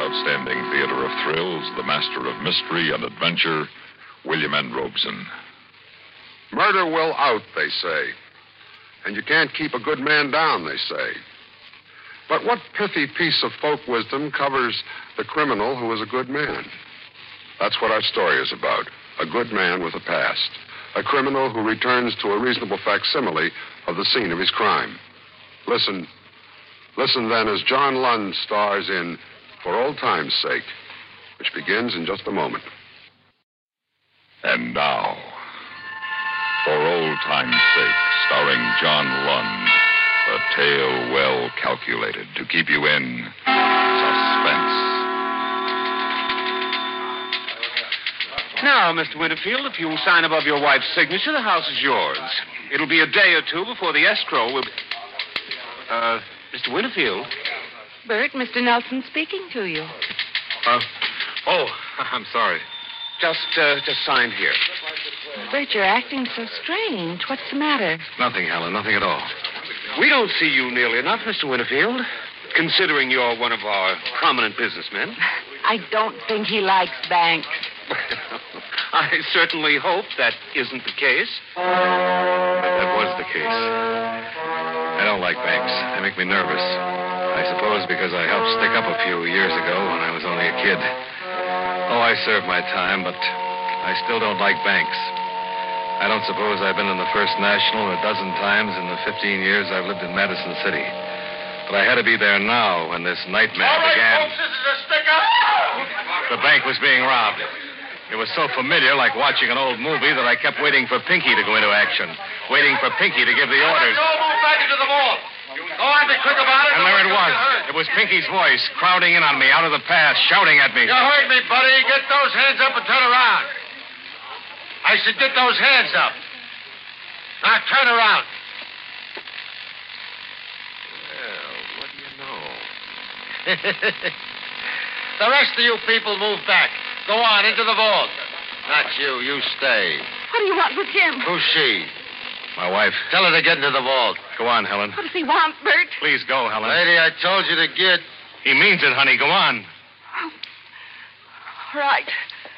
outstanding theater of thrills, the master of mystery and adventure, William N. Robeson. Murder will out, they say. And you can't keep a good man down, they say. But what pithy piece of folk wisdom covers the criminal who is a good man? That's what our story is about. A good man with a past. A criminal who returns to a reasonable facsimile of the scene of his crime. Listen then as John Lund stars in For Old Time's Sake, which begins in just a moment. And now, For Old Time's Sake, starring John Lund, a tale well calculated to keep you in suspense. Now, Mr. Winterfield, if you'll sign above your wife's signature, the house is yours. It'll be a day or two before the escrow will be... Mr. Winterfield? Bert, Mr. Nelson speaking to you. I'm sorry. Just sign here. Bert, you're acting so strange. What's the matter? Nothing, Helen, nothing at all. We don't see you nearly enough, Mr. Winterfield, considering you're one of our prominent businessmen. I don't think he likes banks. I certainly hope that isn't the case. That was the case. I don't like banks. They make me nervous. I suppose because I helped stick up a few years ago when I was only a kid. Oh, I served my time, but I still don't like banks. I don't suppose I've been in the First National a dozen times in the 15 years I've lived in Madison City. But I had to be there now when this nightmare began. Folks, this is a stick-up. The bank was being robbed. It was so familiar, like watching an old movie, that I kept waiting for Pinky to go into action. Waiting for Pinky to give the orders. Go move back into the vault. Go on, be quick about it. And there it was. It was Pinky's voice, crowding in on me out of the path, shouting at me. You heard me, buddy. Get those hands up and turn around. I said get those hands up. Now turn around. Well, what do you know? The rest of you people move back. Go on, into the vault. Not you. You stay. What do you want with him? Who's she? My wife. Tell her to get into the vault. Go on, Helen. What does he want, Bert? Please go, Helen. Lady, I told you to get... He means it, honey. Go on. All right.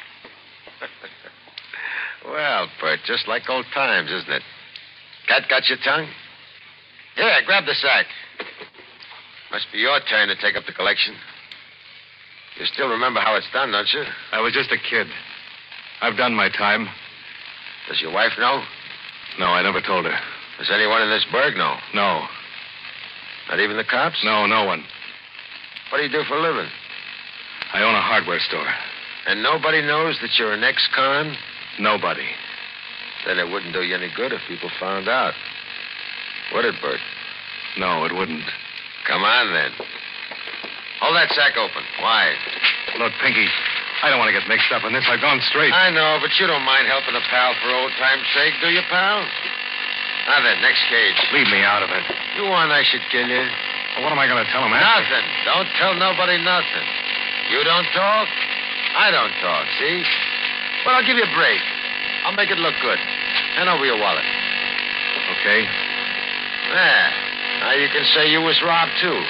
Well, Bert, just like old times, isn't it? Cat got your tongue? Here, grab the sack. Must be your turn to take up the collection. You still remember how it's done, don't you? I was just a kid. I've done my time. Does your wife know? No, I never told her. Does anyone in this burg know? No. Not even the cops? No, no one. What do you do for a living? I own a hardware store. And nobody knows that you're an ex-con? Nobody. Then it wouldn't do you any good if people found out. Would it, Bert? No, it wouldn't. Come on, then. Hold that sack open. Wide. Look, Pinky, I don't want to get mixed up in this. I've gone straight. I know, but you don't mind helping a pal for old time's sake, do you, pal? Now then, next cage. Leave me out of it. You want I should kill you? Well, what am I going to tell him? Nothing. Don't tell nobody nothing. You don't talk, I don't talk, see? But I'll give you a break. I'll make it look good. Hand over your wallet. Okay. There. Now you can say you was robbed, too.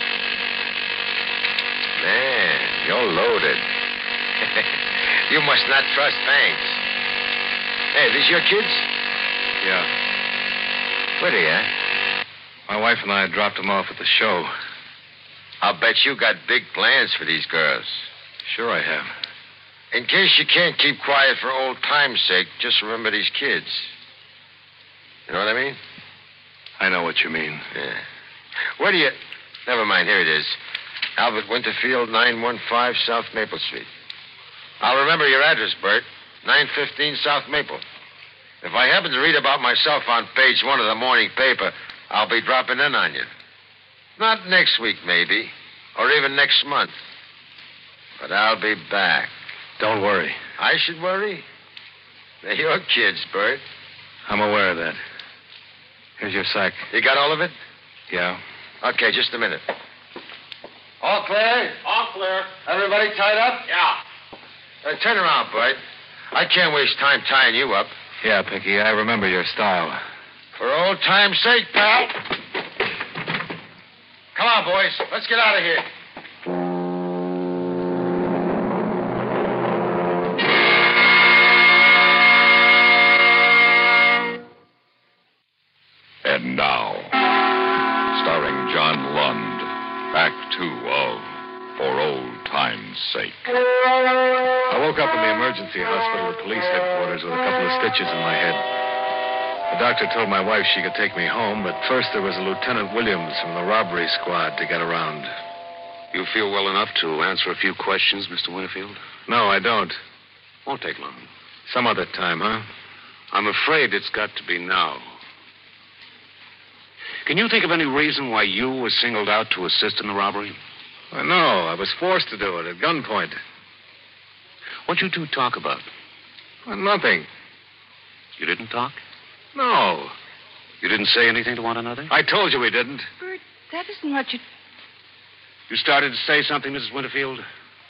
Man, you're loaded. You must not trust banks. Hey, these your kids? Yeah. Where are you at? My wife and I dropped them off at the show. I'll bet you got big plans for these girls. Sure I have. In case you can't keep quiet for old time's sake, just remember these kids. You know what I mean? I know what you mean. Yeah. Where do you... Never mind, here it is. Albert Winterfield, 915 South Maple Street. I'll remember your address, Bert. 915 South Maple. If I happen to read about myself on page 1 of the morning paper, I'll be dropping in on you. Not next week, maybe, or even next month. But I'll be back. Don't worry. I should worry? They're your kids, Bert. I'm aware of that. Here's your sack. You got all of it? Yeah. Okay, just a minute. All clear? All clear. Everybody tied up? Yeah. Turn around, Bert. I can't waste time tying you up. Yeah, Pinky, I remember your style. For old time's sake, pal. Come on, boys. Let's get out of here. police headquarters with a couple of stitches in my head. The doctor told my wife she could take me home, but first there was a Lieutenant Williams from the robbery squad to get around. You feel well enough to answer a few questions, Mr. Winterfield? No, I don't. Won't take long. Some other time, huh? I'm afraid it's got to be now. Can you think of any reason why you were singled out to assist in the robbery? Well, no, I was forced to do it at gunpoint. What'd you two talk about? Well, nothing. You didn't talk? No. You didn't say anything to one another? I told you we didn't. Bert, that isn't what you... You started to say something, Mrs. Winterfield?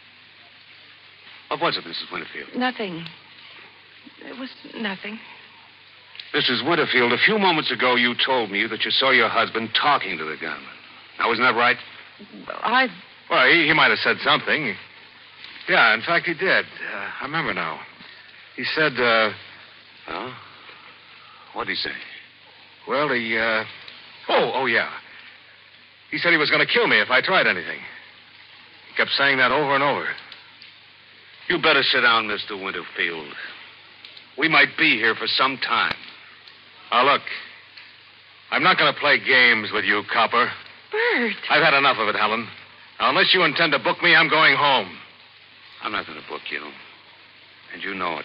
What was it, Mrs. Winterfield? Nothing. It was nothing. Mrs. Winterfield, a few moments ago you told me that you saw your husband talking to the gunman. Now, isn't that right? Well, Well, he might have said something. Yeah, in fact, he did. I remember now. He said, Huh? What'd he say? well, Oh, yeah. He said he was going to kill me if I tried anything. He kept saying that over and over. You better sit down, Mr. Winterfield. We might be here for some time. Now, look. I'm not going to play games with you, copper. Bert. I've had enough of it, Helen. Now, unless you intend to book me, I'm going home. I'm not going to book you. And you know it.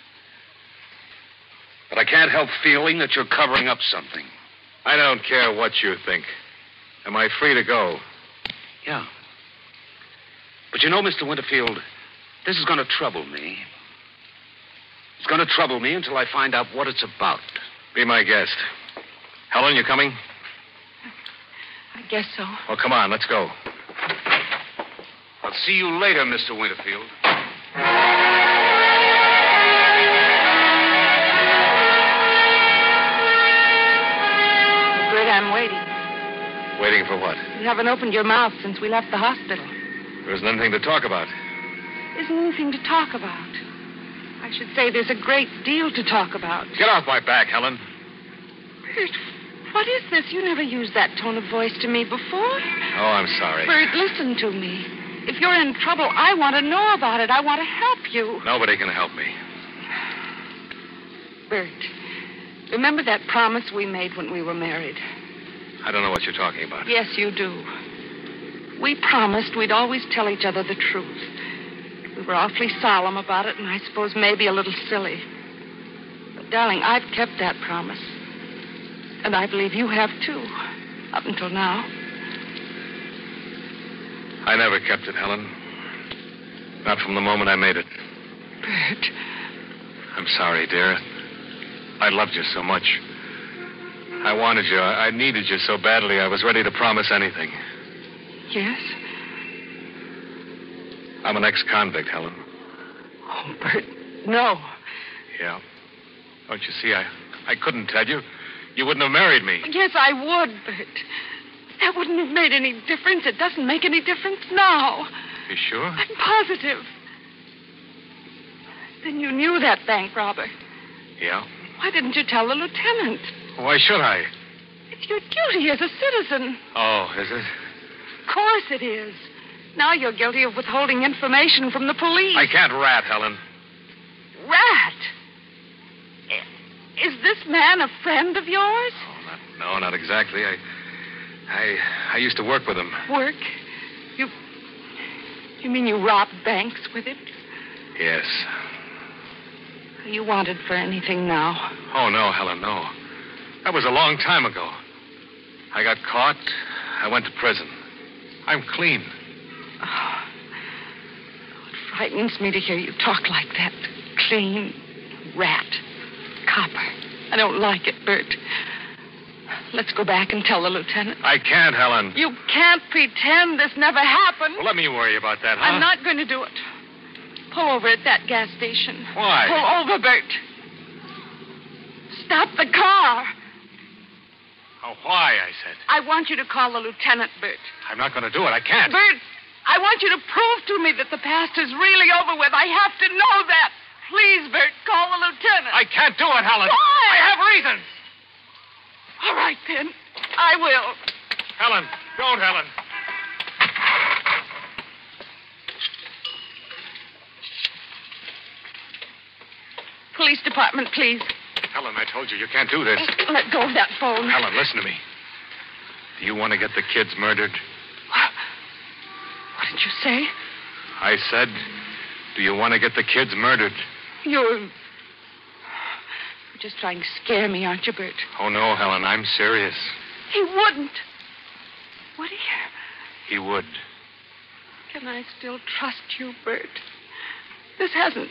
But I can't help feeling that you're covering up something. I don't care what you think. Am I free to go? Yeah. But you know, Mr. Winterfield, this is going to trouble me. It's going to trouble me until I find out what it's about. Be my guest. Helen, you coming? I guess so. Well, come on, let's go. I'll see you later, Mr. Winterfield. Bert, I'm waiting. Waiting for what? You haven't opened your mouth since we left the hospital. There isn't anything to talk about. Isn't anything to talk about. I should say there's a great deal to talk about. Get off my back, Helen. Bert, what is this? You never used that tone of voice to me before. Oh, I'm sorry. Bert, listen to me. If you're in trouble, I want to know about it. I want to help you. Nobody can help me. Bert, remember that promise we made when we were married? I don't know what you're talking about. Yes, you do. We promised we'd always tell each other the truth. We were awfully solemn about it, and I suppose maybe a little silly. But, darling, I've kept that promise. And I believe you have, too. Up until now. I never kept it, Helen. Not from the moment I made it. Bert. I'm sorry, dear. I loved you so much. I wanted you. I needed you so badly. I was ready to promise anything. Yes? I'm an ex-convict, Helen. Oh, Bert, no. Yeah. Don't you see? I couldn't tell you. You wouldn't have married me. Yes, I would, Bert. That wouldn't have made any difference. It doesn't make any difference now. You sure? I'm positive. Then you knew that bank robber. Yeah. Why didn't you tell the lieutenant? Why should I? It's your duty as a citizen. Oh, is it? Of course it is. Now you're guilty of withholding information from the police. I can't rat, Helen. Rat? Is this man a friend of yours? Oh, not exactly. I used to work with him. Work? You mean you robbed banks with him? Yes. Are you wanted for anything now? Oh, no, Helen, no. That was a long time ago. I got caught. I went to prison. I'm clean. Oh, it frightens me to hear you talk like that. Clean, rat, copper. I don't like it, Bert. Let's go back and tell the lieutenant. I can't, Helen. You can't pretend this never happened. Well, let me worry about that, huh? I'm not going to do it. Pull over at that gas station. Why? Pull over, Bert. Stop the car. Oh, why, I said. I want you to call the lieutenant, Bert. I'm not going to do it. I can't. Bert, I want you to prove to me that the past is really over with. I have to know that. Please, Bert, call the lieutenant. I can't do it, Helen. Why? I have reasons. All right, then. I will. Helen, don't, Helen. Police department, please. Helen, I told you can't do this. Let go of that phone. Helen, listen to me. Do you want to get the kids murdered? What did you say? I said, do you want to get the kids murdered? You're just trying to scare me, aren't you, Bert? Oh, no, Helen, I'm serious. He wouldn't. Would he? He would. Can I still trust you, Bert? This hasn't...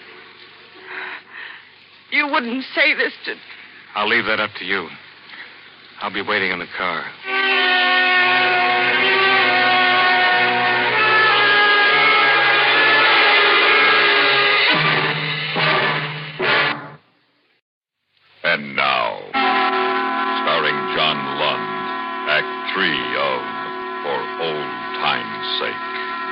You wouldn't say this to... I'll leave that up to you. I'll be waiting in the car. And now, starring John Lund, Act 3 of For Old Time's Sake.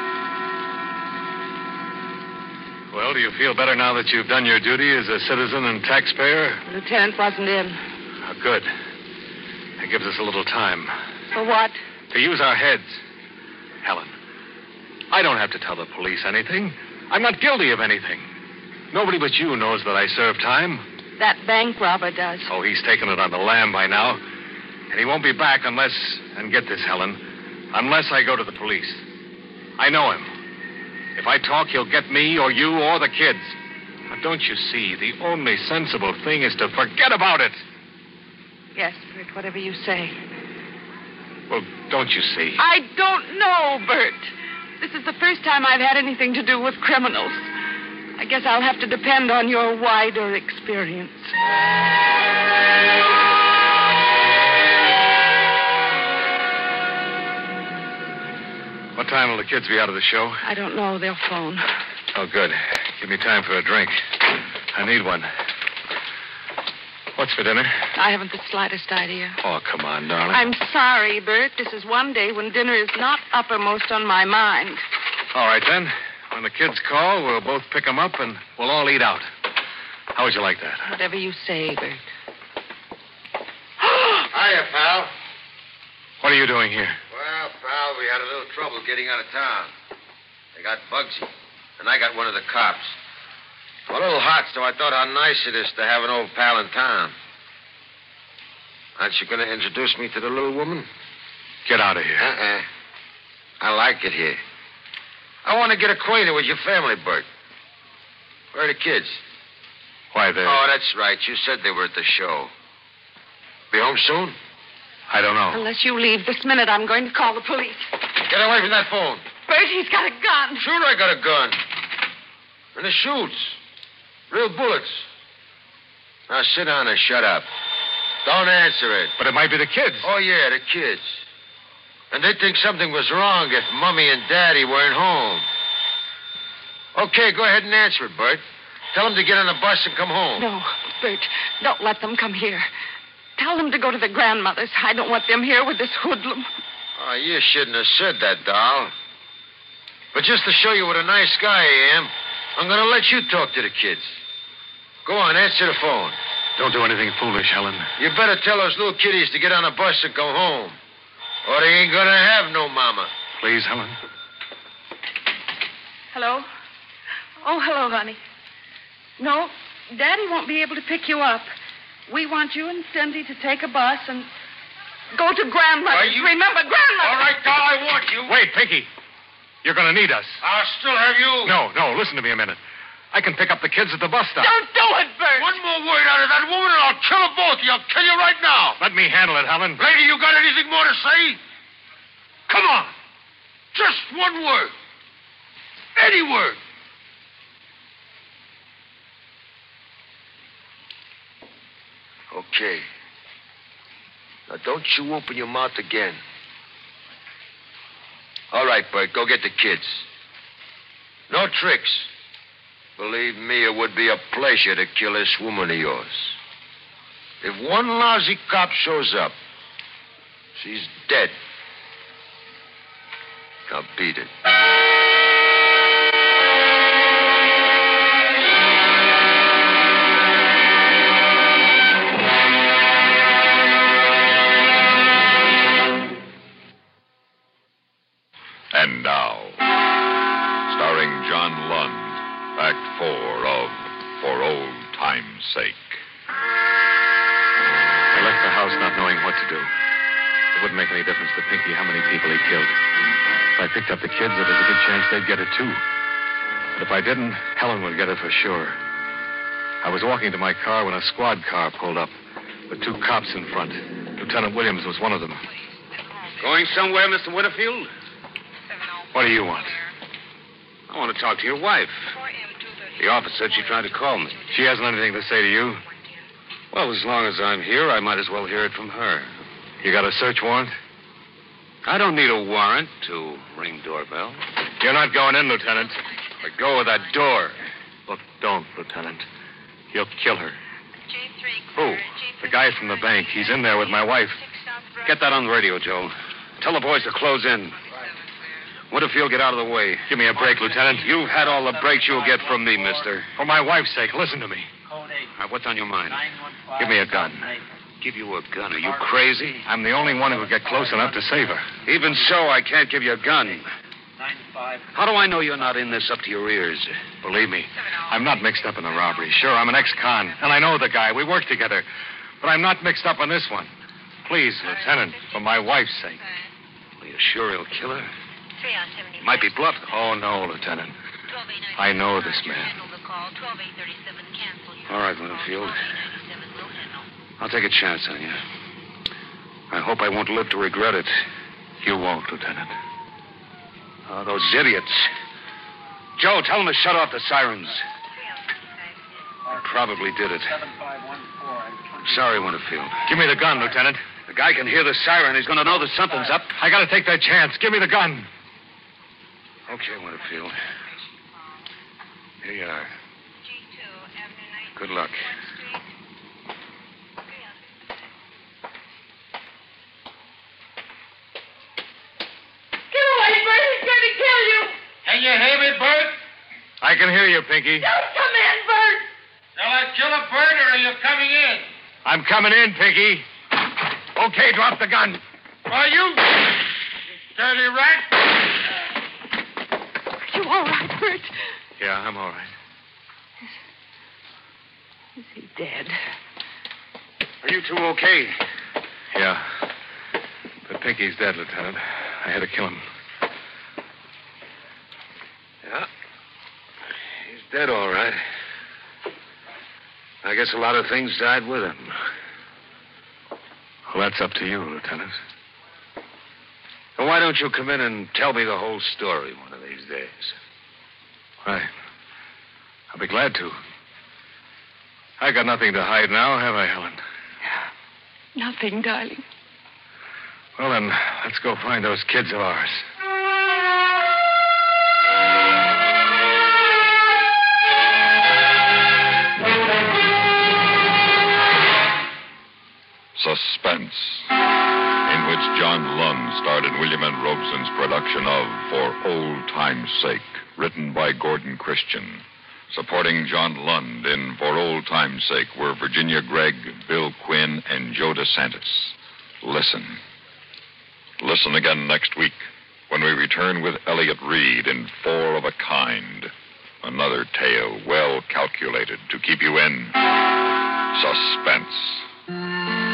Well, do you feel better now that you've done your duty as a citizen and taxpayer? The lieutenant wasn't in. Oh, good. That gives us a little time. For what? To use our heads. Helen, I don't have to tell the police anything. I'm not guilty of anything. Nobody but you knows that I served time. That bank robber does. Oh, he's taken it on the lam by now. And he won't be back unless, and get this, Helen, unless I go to the police. I know him. If I talk, he'll get me or you or the kids. But don't you see, the only sensible thing is to forget about it. Yes, Bert, whatever you say. Well, don't you see? I don't know, Bert. This is the first time I've had anything to do with criminals. I guess I'll have to depend on your wider experience. What time will the kids be out of the show? I don't know. They'll phone. Oh, good. Give me time for a drink. I need one. What's for dinner? I haven't the slightest idea. Oh, come on, darling. I'm sorry, Bert. This is one day when dinner is not uppermost on my mind. All right, then. When the kids call, we'll both pick them up and we'll all eat out. How would you like that? Whatever you say, Bert. Hiya, pal. What are you doing here? Well, pal, we had a little trouble getting out of town. They got Bugsy, and I got one of the cops. I'm a little hot, so I thought how nice it is to have an old pal in town. Aren't you going to introduce me to the little woman? Get out of here. I like it here. I want to get acquainted with your family, Bert. Where are the kids? Why, they're... Oh, that's right. You said they were at the show. Be home soon? I don't know. Unless you leave this minute, I'm going to call the police. Get away from that phone. Bert, he's got a gun. Sure I got a gun. And it shoots. Real bullets. Now sit down and shut up. Don't answer it. But it might be the kids. Oh, yeah, the kids. And they think something was wrong if Mummy and Daddy weren't home. Okay, go ahead and answer it, Bert. Tell them to get on the bus and come home. No, Bert, don't let them come here. Tell them to go to the grandmother's. I don't want them here with this hoodlum. Oh, you shouldn't have said that, doll. But just to show you what a nice guy I am, I'm going to let you talk to the kids. Go on, answer the phone. Don't do anything foolish, Helen. You better tell those little kiddies to get on the bus and go home. Or they ain't going to have no mama. Please, Helen. Hello? Oh, hello, honey. No, Daddy won't be able to pick you up. We want you and Cindy to take a bus and go to Grandmother's. Remember, Grandmother. All right, doll, I want you. Wait, Pinky. You're going to need us. I'll still have you. No, listen to me a minute. I can pick up the kids at the bus stop. Don't do it, Bert. One more word out of that woman and I'll kill them both. I'll kill you right now. Let me handle it, Helen. Lady, you got anything more to say? Come on. Just one word. Any word. Okay. Now, don't you open your mouth again. All right, Bert, go get the kids. No tricks. Believe me, it would be a pleasure to kill this woman of yours. If one lousy cop shows up, she's dead. Now beat it. And now, starring John Lund, Act 4 of For Old Time's I left the house not knowing what to do. It wouldn't make any difference to Pinky how many people he killed. If I picked up the kids, there was a good chance they'd get it, too. But if I didn't, Helen would get it for sure. I was walking to my car when a squad car pulled up with 2 cops in front. Lieutenant Williams was one of them. Going somewhere, Mr. Winterfield? What do you want? I want to talk to your wife. The officer said she tried to call me. She hasn't anything to say to you? Well, as long as I'm here, I might as well hear it from her. You got a search warrant? I don't need a warrant to ring doorbell. You're not going in, Lieutenant. Let go of that door. Look, don't, Lieutenant. You'll kill her. Who? The guy from the bank. He's in there with my wife. Get that on the radio, Joe. Tell the boys to close in. Winterfield, get out of the way. Give me a break, Lieutenant. You've had all the breaks you'll get from me, mister. For my wife's sake, listen to me. All right, what's on your mind? Give me a gun. Give you a gun? Are you crazy? I'm the only one who could get close enough to save her. Even so, I can't give you a gun. How do I know you're not in this up to your ears? Believe me, I'm not mixed up in the robbery. Sure, I'm an ex-con, and I know the guy. We work together. But I'm not mixed up in this one. Please, Lieutenant, for my wife's sake. Are you sure he'll kill her? Might be bluff. Oh, no, Lieutenant. I know this man. All right, Winterfield. I'll take a chance on you. I hope I won't live to regret it. You won't, Lieutenant. Oh, those idiots. Joe, tell them to shut off the sirens. I probably did it. Sorry, Winterfield. Give me the gun, Lieutenant. The guy can hear the siren. He's going to know that something's up. I got to take that chance. Give me the gun. Okay, Winterfield. Here you are. Good luck. Get away, Bert. He's going to kill you. Can you hear me, Bert? I can hear you, Pinky. Don't come in, Bert. Shall I kill a bird, or are you coming in? I'm coming in, Pinky. Okay, drop the gun. Are you dirty rat? Are you all right, Bert? Yeah, I'm all right. Is he dead? Are you two okay? Yeah. But Pinky's dead, Lieutenant. I had to kill him. Yeah. He's dead, all right. I guess a lot of things died with him. Well, that's up to you, Lieutenant. Well, why don't you come in and tell me the whole story one of these days? Right. I'll be glad to. I got nothing to hide now, have I, Helen? Nothing, darling. Well, then, let's go find those kids of ours. Suspense, in which John Lund starred in William N. Robeson's production of For Old Time's Sake, written by Gordon Christian. Supporting John Lund in For Old Time's Sake were Virginia Gregg, Bill Quinn, and Joe DeSantis. Listen. Listen again next week when we return with Elliot Reed in Four of a Kind. Another tale well calculated to keep you in suspense.